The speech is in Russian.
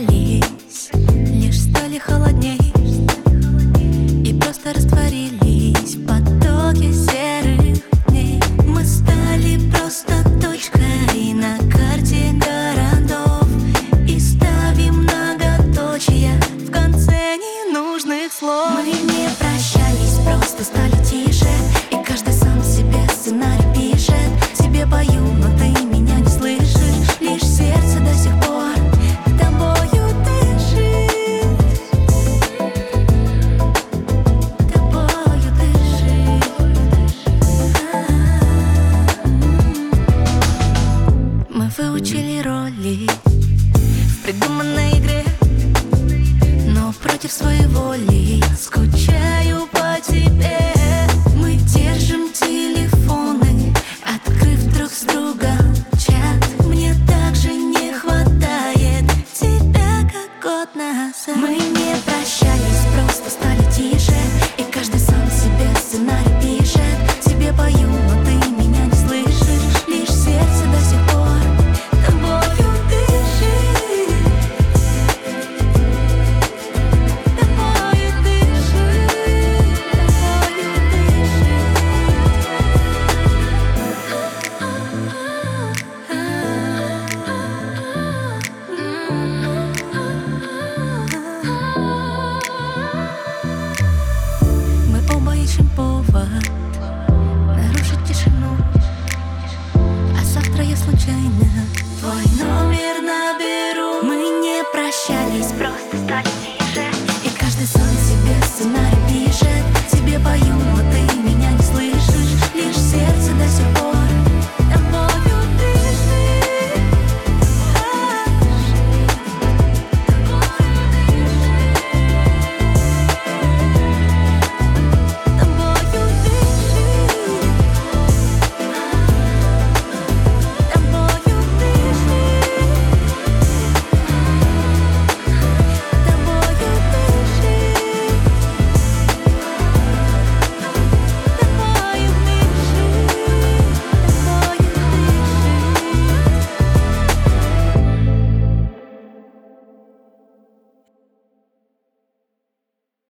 расстались, лишь стали холодней и просто растворились в потоке серых дней. Мы стали просто точкой на карте городов и ставим многоточия в конце ненужных слов. Мы не прощались, просто стали тише, и каждый сам себе сценарий пишет. Тебе пою, но ты меня не слышишь, лишь сердце до сих пор тобою дышит. Тобою дышит. Мы выучили роли в придуманной игре, но против своей воли скучаю по тебе. Мы держим телефоны, открыв друг с другом чат. Мне также не хватает тебя, как год назад. Мы не прощались, просто стали тише, и каждый сам себе сценарий пишет. Тебе пою, но ты меня не слышишь, лишь сердце до сих пор тобою дышит. Тобою дышит, тобою дышит. Мы оба ищем повод нарушить тишину, а завтра я случайно твой номер наберу. Мы не прощались, просто